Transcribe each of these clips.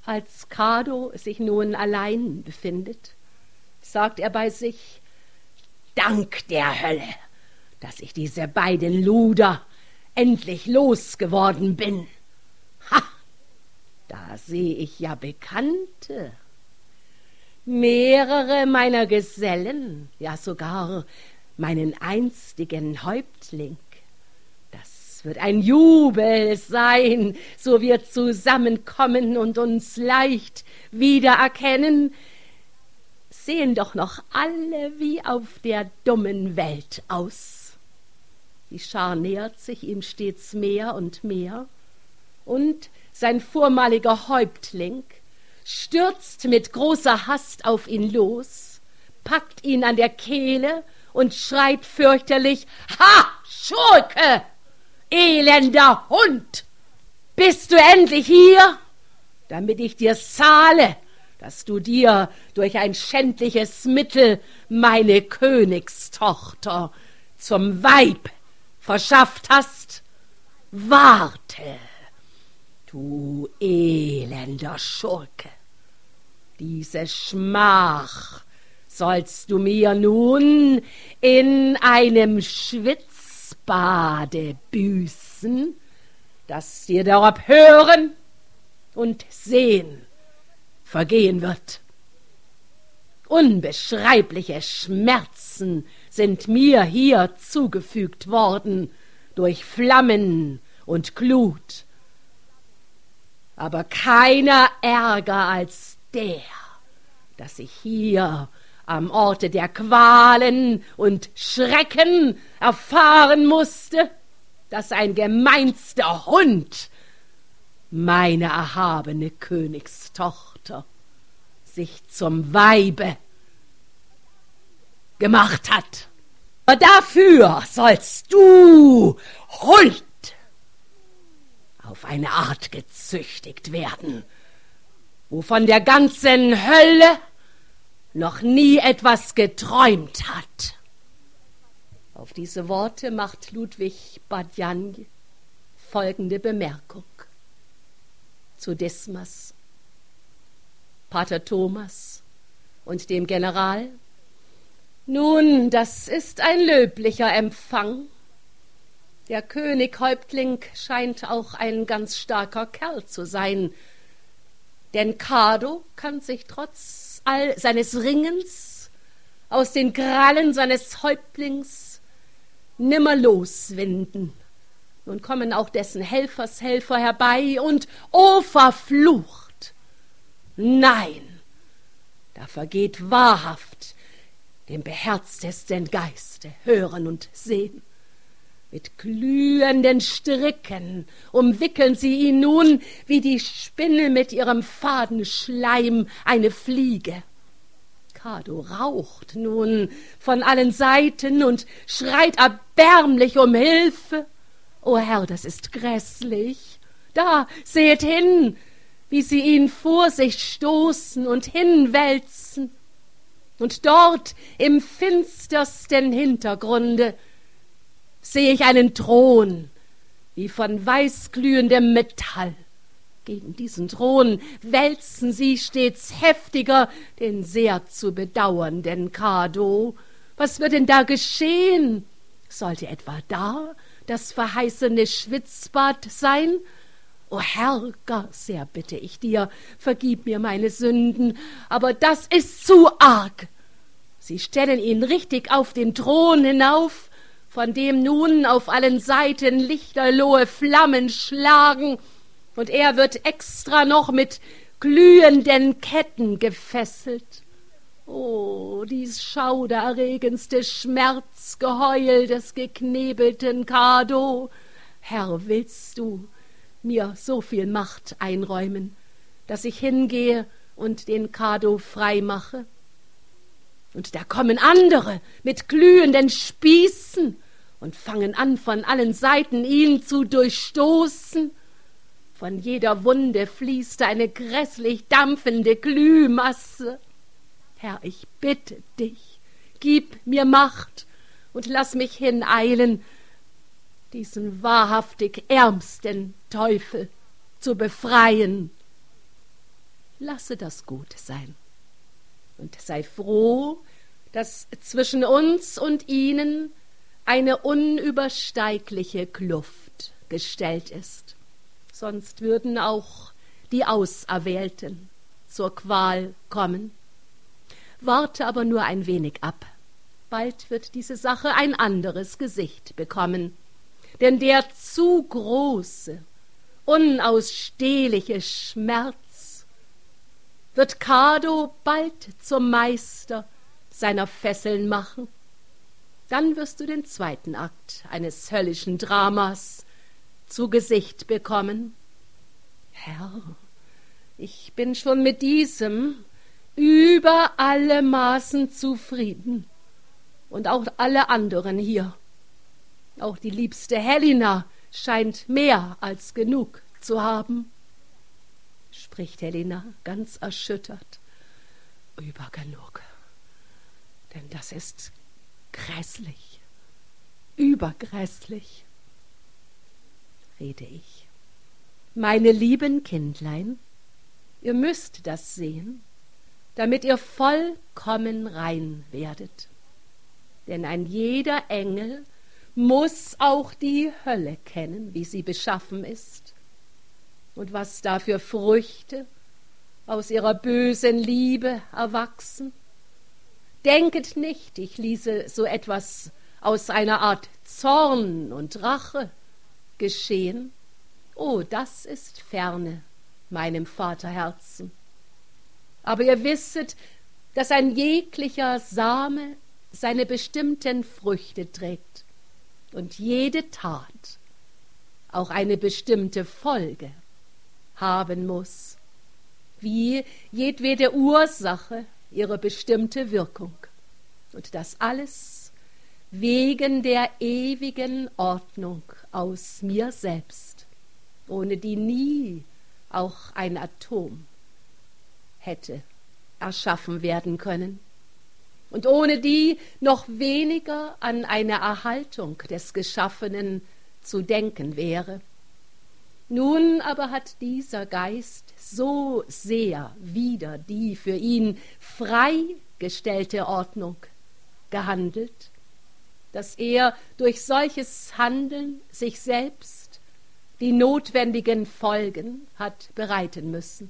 Als Kado sich nun allein befindet, sagt er bei sich: Dank der Hölle, dass ich diese beiden Luder endlich losgeworden bin. Ha! Da sehe ich ja Bekannte. Mehrere meiner Gesellen, ja sogar meinen einstigen Häuptling. Das wird ein Jubel sein, so wir zusammenkommen und uns leicht wiedererkennen, sehen doch noch alle wie auf der dummen Welt aus. Die Schar nähert sich ihm stets mehr und mehr, und sein vormaliger Häuptling stürzt mit großer Hast auf ihn los, packt ihn an der Kehle und schreit fürchterlich: Ha, Schurke, elender Hund! Bist du endlich hier, damit ich dir zahle, dass du dir durch ein schändliches Mittel meine Königstochter zum Weib verschafft hast? Warte, du elender Schurke, diese Schmach sollst du mir nun in einem Schwitzbade büßen, das dir darob hören und sehen vergehen wird. Unbeschreibliche Schmerzen sind mir hier zugefügt worden durch Flammen und Glut, aber keiner Ärger als der, dass ich hier am Orte der Qualen und Schrecken erfahren musste, dass ein gemeinster Hund meine erhabene Königstochter sich zum Weibe gemacht hat. Aber dafür sollst du, Hund, auf eine Art gezüchtigt werden, wovon der ganzen Hölle noch nie etwas geträumt hat. Auf diese Worte macht Ludwig Badian folgende Bemerkung zu Dismas, Pater Thomas und dem General: Nun, das ist ein löblicher Empfang. Der Könighäuptling scheint auch ein ganz starker Kerl zu sein, denn Kado kann sich trotz all seines Ringens aus den Krallen seines Häuptlings nimmer loswinden. Nun kommen auch dessen Helfershelfer herbei und, o verflucht, nein, da vergeht wahrhaft dem beherztesten Geiste Hören und Sehen. Mit glühenden Stricken umwickeln sie ihn nun, wie die Spinne mit ihrem Fadenschleim eine Fliege. Kado raucht nun von allen Seiten und schreit erbärmlich um Hilfe. O Herr, das ist grässlich. Da, seht hin, wie sie ihn vor sich stoßen und hinwälzen. Und dort im finstersten Hintergrunde sehe ich einen Thron, wie von weißglühendem Metall. Gegen diesen Thron wälzen sie stets heftiger den sehr zu bedauernden Kado. Was wird denn da geschehen? Sollte etwa da das verheißene Schwitzbad sein? O Herr, gar sehr bitte ich dir, vergib mir meine Sünden, aber das ist zu arg. Sie stellen ihn richtig auf den Thron hinauf, von dem nun auf allen Seiten lichterlohe Flammen schlagen, und er wird extra noch mit glühenden Ketten gefesselt. Oh, dies schaudererregendste Schmerzgeheul des geknebelten Kado. Herr, willst du mir so viel Macht einräumen, dass ich hingehe und den Kado frei mache? Und da kommen andere mit glühenden Spießen und fangen an, von allen Seiten ihn zu durchstoßen. Von jeder Wunde fließt eine grässlich dampfende Glühmasse. Herr, ich bitte dich, gib mir Macht und lass mich hineilen, diesen wahrhaftig ärmsten Teufel zu befreien. lasse das gut sein. Und sei froh, dass zwischen uns und ihnen eine unübersteigliche Kluft gestellt ist. Sonst würden auch die Auserwählten zur Qual kommen. Warte aber nur ein wenig ab. Bald wird diese Sache ein anderes Gesicht bekommen. Denn der zu große, unausstehliche Schmerz wird Kado bald zum Meister seiner Fesseln machen. Dann wirst du den zweiten Akt eines höllischen Dramas zu Gesicht bekommen. Herr, ich bin schon mit diesem über alle Maßen zufrieden. Und auch alle anderen hier. Auch die liebste Helena scheint mehr als genug zu haben, spricht Helena ganz erschüttert. Übergenug. Denn das ist grässlich, übergrässlich, rede ich. Meine lieben Kindlein, ihr müsst das sehen, damit ihr vollkommen rein werdet. Denn ein jeder Engel muß auch die Hölle kennen, wie sie beschaffen ist, und was da für Früchte aus ihrer bösen Liebe erwachsen. Denket nicht, ich ließe so etwas aus einer Art Zorn und Rache geschehen. Oh, das ist ferne meinem Vaterherzen. Aber ihr wisset, dass ein jeglicher Same seine bestimmten Früchte trägt und jede Tat auch eine bestimmte Folge haben muß, wie jedwede Ursache ihre bestimmte Wirkung, und das alles wegen der ewigen Ordnung aus mir selbst, ohne die nie auch ein Atom hätte erschaffen werden können und ohne die noch weniger an eine Erhaltung des Geschaffenen zu denken wäre. Nun aber hat dieser Geist so sehr wider die für ihn freigestellte Ordnung gehandelt, dass er durch solches Handeln sich selbst die notwendigen Folgen hat bereiten müssen.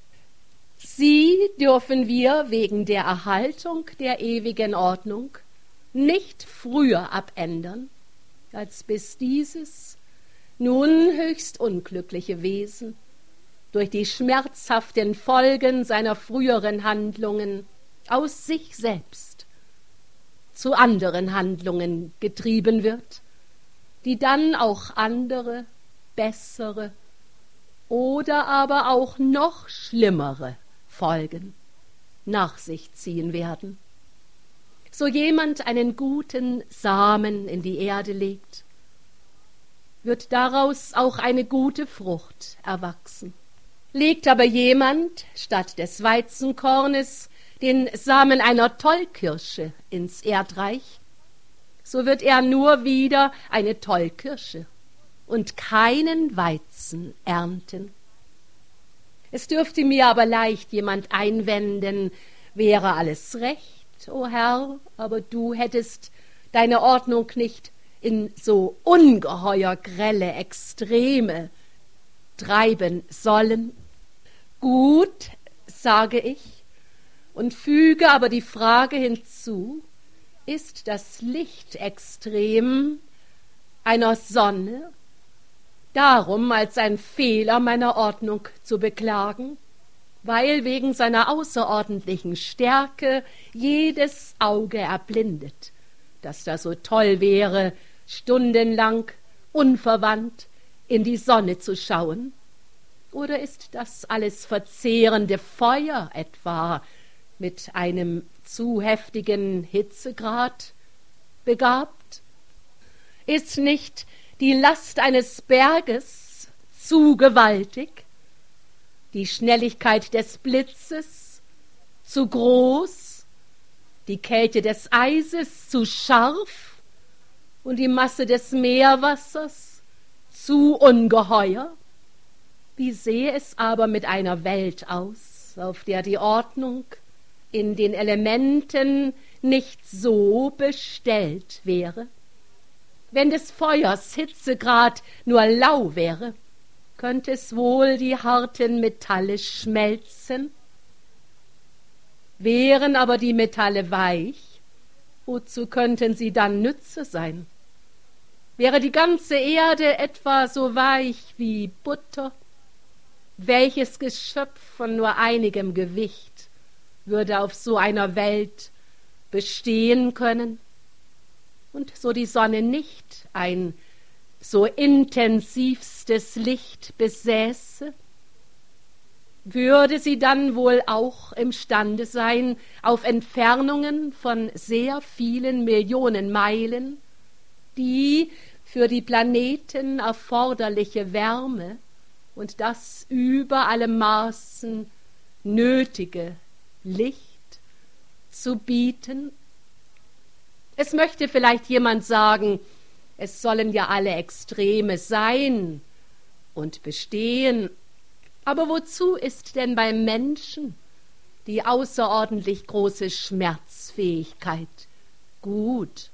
Sie dürfen wir wegen der Erhaltung der ewigen Ordnung nicht früher abändern, als bis dieses nun höchst unglückliche Wesen durch die schmerzhaften Folgen seiner früheren Handlungen aus sich selbst zu anderen Handlungen getrieben wird, die dann auch andere, bessere oder aber auch noch schlimmere Folgen nach sich ziehen werden. So jemand einen guten Samen in die Erde legt, wird daraus auch eine gute Frucht erwachsen. Legt aber jemand statt des Weizenkornes den Samen einer Tollkirsche ins Erdreich, so wird er nur wieder eine Tollkirsche und keinen Weizen ernten. Es dürfte mir aber leicht jemand einwenden, wäre alles recht, o Herr, aber du hättest deine Ordnung nicht in so ungeheuer grelle Extreme treiben sollen. Gut, sage ich, und füge aber die Frage hinzu, ist das Lichtextrem einer Sonne darum als ein Fehler meiner Ordnung zu beklagen, weil wegen seiner außerordentlichen Stärke jedes Auge erblindet, das da so toll wäre, stundenlang unverwandt in die Sonne zu schauen? Oder ist das alles verzehrende Feuer etwa mit einem zu heftigen Hitzegrad begabt? Ist nicht die Last eines Berges zu gewaltig, die Schnelligkeit des Blitzes zu groß, die Kälte des Eises zu scharf und die Masse des Meerwassers zu ungeheuer? Wie sehe es aber mit einer Welt aus, auf der die Ordnung in den Elementen nicht so bestellt wäre. Wenn des Feuers Hitzegrad nur lau wäre, könnte es wohl die harten Metalle schmelzen. Wären aber die Metalle weich, wozu könnten sie dann Nütze sein? Wäre die ganze Erde etwa so weich wie Butter? Welches Geschöpf von nur einigem Gewicht würde auf so einer Welt bestehen können? Und so die Sonne nicht ein so intensivstes Licht besäße, würde sie dann wohl auch imstande sein, auf Entfernungen von sehr vielen Millionen Meilen die für die Planeten erforderliche Wärme und das über alle Maßen nötige Licht zu bieten? Es möchte vielleicht jemand sagen, es sollen ja alle Extreme sein und bestehen, aber wozu ist denn beim Menschen die außerordentlich große Schmerzfähigkeit gut?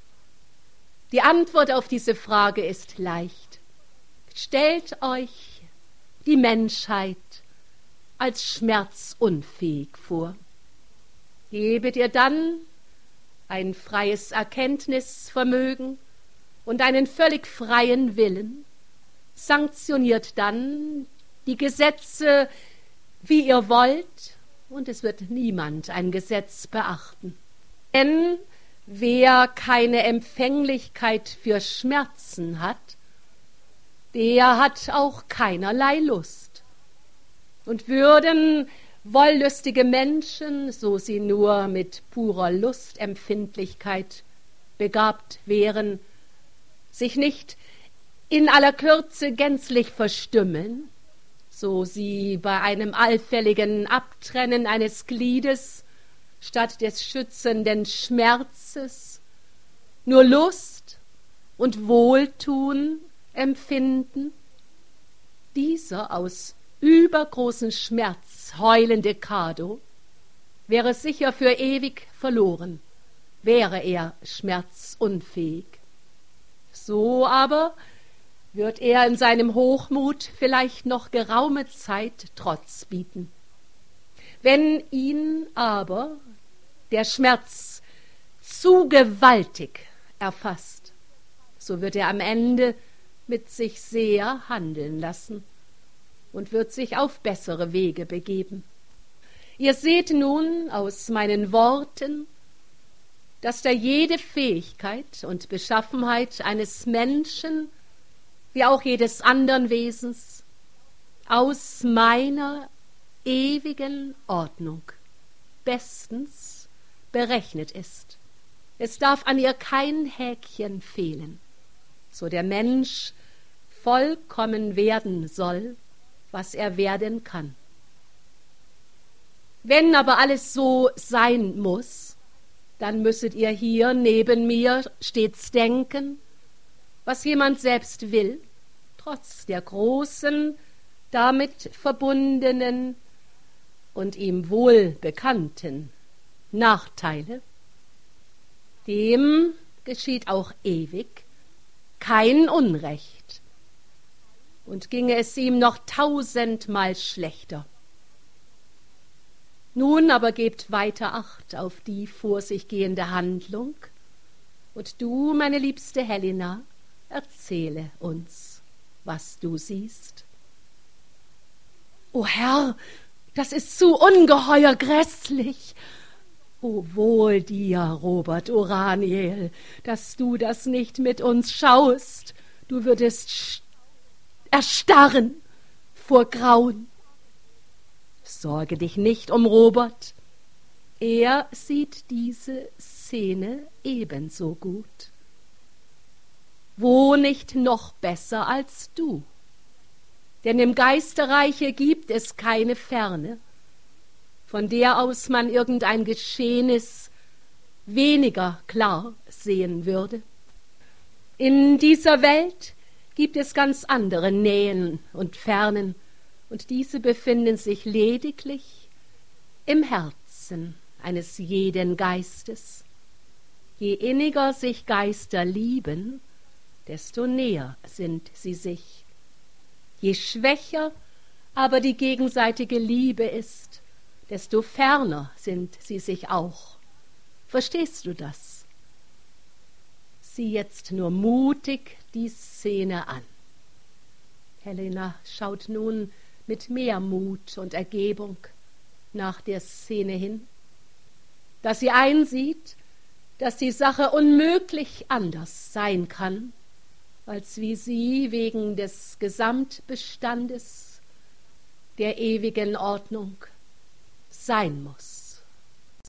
Die Antwort auf diese Frage ist leicht. Stellt euch die Menschheit als schmerzunfähig vor. Gebet ihr dann ein freies Erkenntnisvermögen und einen völlig freien Willen, sanktioniert dann die Gesetze, wie ihr wollt, und es wird niemand ein Gesetz beachten. Denn wer keine Empfänglichkeit für Schmerzen hat, der hat auch keinerlei Lust. Und würden wollüstige Menschen, so sie nur mit purer Lustempfindlichkeit begabt wären, sich nicht in aller Kürze gänzlich verstümmeln, so sie bei einem allfälligen Abtrennen eines Gliedes statt des schützenden Schmerzes nur Lust und Wohltun empfinden, dieser aus übergroßen Schmerz heulende Kado wäre sicher für ewig verloren, wäre er schmerzunfähig. So aber wird er in seinem Hochmut vielleicht noch geraume Zeit Trotz bieten. Wenn ihn aber der Schmerz zu gewaltig erfasst, so wird er am Ende mit sich sehr handeln lassen und wird sich auf bessere Wege begeben. Ihr seht nun aus meinen Worten, dass da jede Fähigkeit und Beschaffenheit eines Menschen, wie auch jedes anderen Wesens, aus meiner ewigen Ordnung bestens berechnet ist. Es darf an ihr kein Häkchen fehlen, so der Mensch vollkommen werden soll, was er werden kann. Wenn aber alles so sein muss, dann müsstet ihr hier neben mir stets denken, was jemand selbst will, trotz der großen, damit verbundenen und ihm wohl bekannten Nachteile, dem geschieht auch ewig kein Unrecht, und ginge es ihm noch 1000-mal schlechter. Nun aber gebt weiter Acht auf die vor sich gehende Handlung, und du, meine liebste Helena, erzähle uns, was du siehst. O Herr, das ist zu ungeheuer grässlich. O wohl dir, Robert Oraniel, dass du das nicht mit uns schaust. Du würdest erstarren vor Grauen. Sorge dich nicht um Robert. Er sieht diese Szene ebenso gut. Wo nicht noch besser als du? Denn im Geisterreiche gibt es keine Ferne, von der aus man irgendein Geschehnis weniger klar sehen würde. In dieser Welt gibt es ganz andere Nähen und Fernen, und diese befinden sich lediglich im Herzen eines jeden Geistes. Je inniger sich Geister lieben, desto näher sind sie sich. Je schwächer aber die gegenseitige Liebe ist, desto ferner sind sie sich auch. Verstehst du das? Sieh jetzt nur mutig die Szene an. Helena schaut nun mit mehr Mut und Ergebung nach der Szene hin, dass sie einsieht, dass die Sache unmöglich anders sein kann, als wie sie wegen des Gesamtbestandes der ewigen Ordnung sein muss.